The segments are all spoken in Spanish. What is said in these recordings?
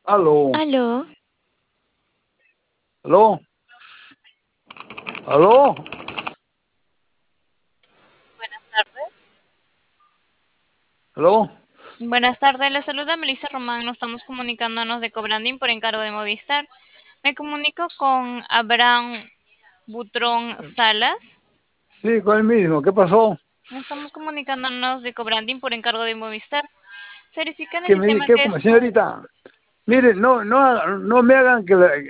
Aló, Aló, aló, aló, buenas tardes. aló. Buenas tardes, le saluda Melissa Román. Nos estamos comunicándonos de Cobranding por encargo de Movistar. Me comunico con Abraham Butrón Salas. Sí, con el mismo. ¿Qué pasó? Nos estamos comunicándonos de Cobranding por encargo de Movistar. Se verifica en el sistema que Como su... señorita? Mire, no me hagan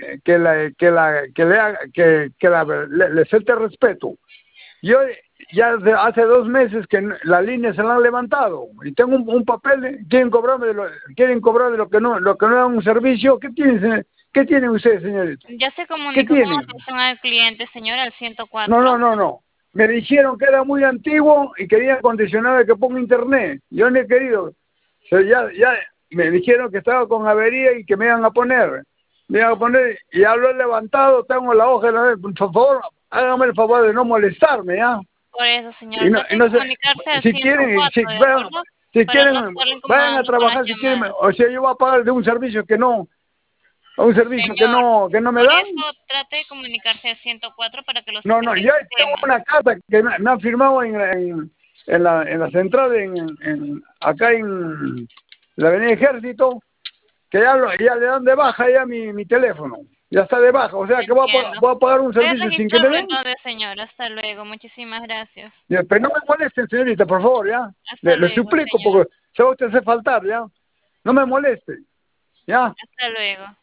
le falte respeto. Yo ya hace 2 meses que la línea se la han levantado y tengo un papel. Quieren cobrar de lo que no dan un servicio. ¿Qué tienen ustedes, señorita? Ya se ¿Qué comunicó con tienen? atención al cliente, señor, al No, 104. no, no, no. Me dijeron que era muy antiguo y querían condicionar de que ponga internet. Yo no he querido. Pero ya me dijeron que estaba con avería y que me iban a poner. Me iban a poner y ya lo he levantado, tengo la hoja. Por favor, hágame el favor de no molestarme, ¿ya? Por eso, Y señor, no, trate y de no sé, comunicarse al si quieren, 104, ¿de acuerdo? si Para quieren, no estarle vayan a incomodando con las trabajar si quieren. llamadas. O sea, yo voy a pagar de un servicio que no, a un servicio Señor, que no me por dan. eso trate de comunicarse al 104 para que lo No, saquen no, del ya tengo sistema. una carta que me han firmado en la central, acá en la Avenida Ejército, que ya le dan de baja ya mi teléfono. Ya está de baja, o sea que Entiendo. voy a pagar un Voy a servicio sin que me registrarlo den. entonces, señor. Hasta luego. Muchísimas gracias. Ya, pero no me molesten, señorita, por favor, ya. Hasta Le luego, suplico, señor. porque se va usted a hacer faltar, ya. No me moleste, ya. Hasta luego.